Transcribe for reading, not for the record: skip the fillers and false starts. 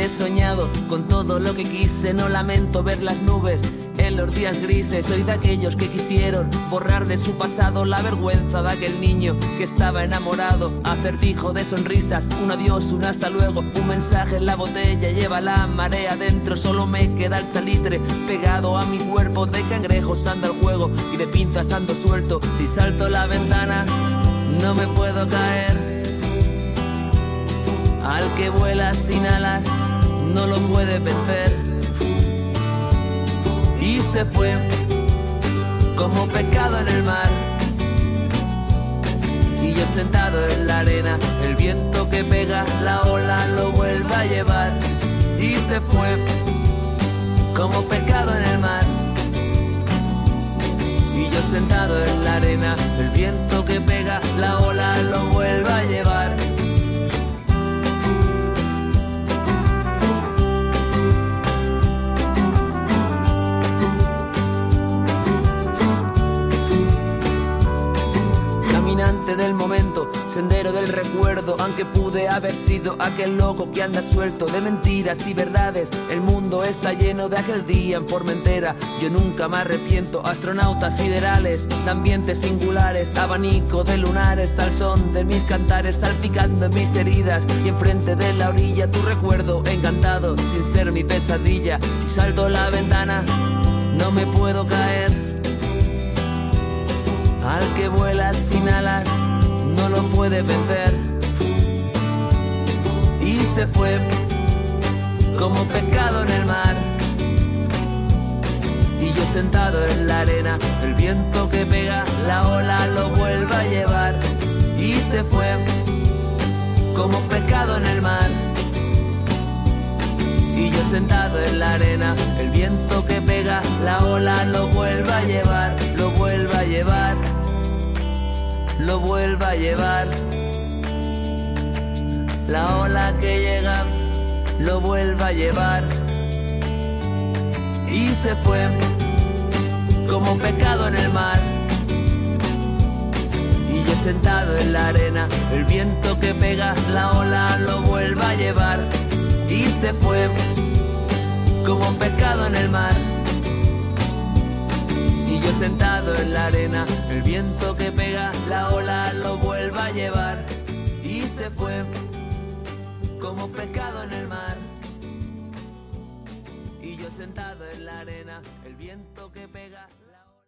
he soñado con todo lo que quise. No lamento ver las nubes en los días grises. Soy de aquellos que quisieron borrar de su pasado la vergüenza de aquel niño que estaba enamorado. Acertijo de sonrisas, un adiós, un hasta luego, un mensaje en la botella, lleva la marea dentro. Solo me queda el salitre pegado a mi cuerpo. De cangrejos anda el juego y de pinzas ando suelto. Si salto la ventana no me puedo caer. Al que vuela sin alas no lo puede vencer. Y se fue como pescado en el mar. Y yo sentado en la arena, el viento que pega, la ola lo vuelve a llevar. Y se fue como pescado en el mar. Y yo sentado en la arena, el viento que pega, la ola lo vuelve a llevar. Caminante del momento, sendero del recuerdo, aunque pude haber sido aquel loco que anda suelto de mentiras y verdades. El mundo está lleno de aquel día en Formentera. Yo nunca me arrepiento. Astronautas siderales, de ambientes singulares, abanico de lunares al son de mis cantares, salpicando en mis heridas. Y enfrente de la orilla tu recuerdo encantado, sin ser mi pesadilla. Si salto la ventana no me puedo caer. Al que vuela sin alas no lo puede vencer. Y se fue como pescado en el mar. Y yo sentado en la arena, el viento que pega, la ola lo vuelve a llevar. Y se fue como pescado en el mar. Y yo sentado en la arena, el viento que pega, la ola lo vuelve a llevar, lo vuelve a llevar, lo vuelve a llevar. La ola que llega lo vuelve a llevar. Y se fue como un pescado en el mar. Y yo sentado en la arena, el viento que pega, la ola lo vuelve a llevar. Y se fue como un pescado en el mar. Y yo sentado en la arena, el viento que pega, la ola lo vuelve a llevar. Y se fue como un pescado en el mar. Y yo sentado en la arena, el viento que pega.